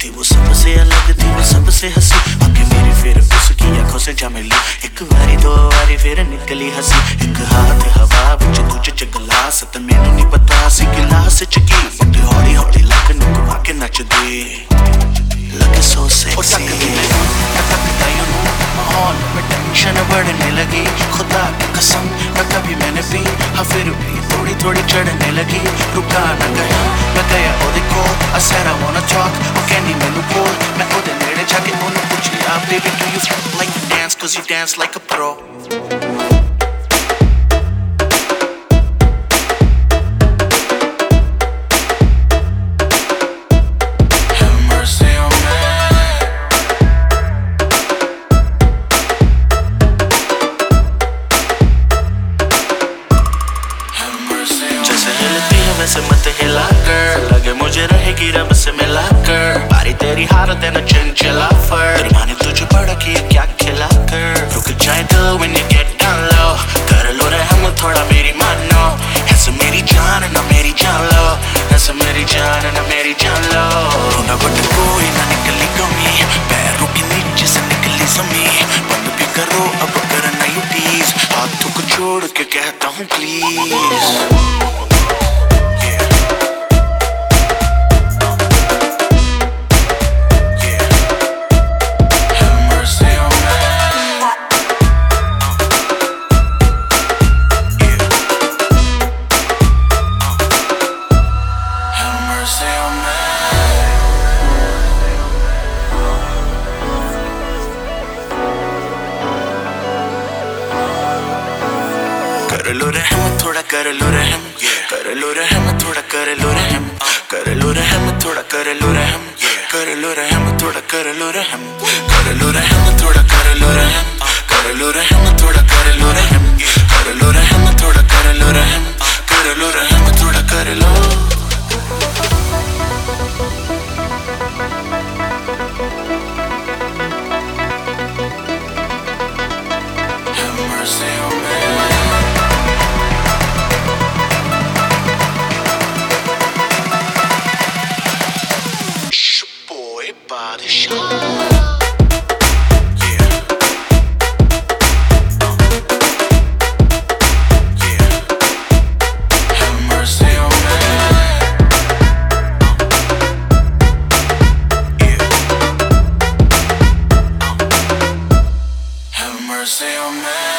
थी वो सबसे अलग थी, वो सबसे हंसी, आके मेरी फिर उसकी आंखों से जा मिली। एक बारी दो बारी फिर निकली हंसी, एक हाथ हवा विच दूजे च गिलास, ते मैनू नहीं पता सी गिलास च की मुंडे हौली हौली लक नू घुमा के नचदे, लगे सो सेक्सी। माहौल में टेंशन बढ़ने लगी, खुदा की कसम न कभी मैंने पी, हाँ फिर भी थोड़ी थोड़ी चढ़ने लगी। रुका न गया, मैं गया ओदे कोल, I said I wanna talk, वो कहनी मैनू बोल, मैं ओदे नेड़े जाके ओनू पुछया, baby do you like to dance, cause you dance like a pro। से मत हिला कर, लगे मुझे रहेगी रब से मिला कर, बारी तेरी हार देना चंचला फर, तेरी माँ ने तुझे बड़ा किया क्या खिला कर, रुक जाए दिल when you get down low, कर लो रहम थोड़ा मेरी मानो, ऐसे मेरी जान ना मेरी जान लो, ऐसे मेरी जान ना मेरी जान लो। ना बट कोई ना निकली कमी, पैरों के नीचे से निकली ज़मीं, बंद भी करो अब करना यू टीज, हाथों को छोड़ के कहता हूँ प्लीज। कर लो रहम थोड़ा कर लो रहम, कर लो रहम थोड़ा कर लो रहम, कर लो रहम थोड़ा कर लो रहम, कर लो रहम थोड़ा कर लो रहम, कर लो रहम थोड़ा कर लो रहम, कर लो रहम थोड़ा कर लो रहम, कर लो रहम थोड़ा कर लो रहम, कर लो रहम थोड़ा कर लो। Have mercy on me। Body shot। Mercy on me।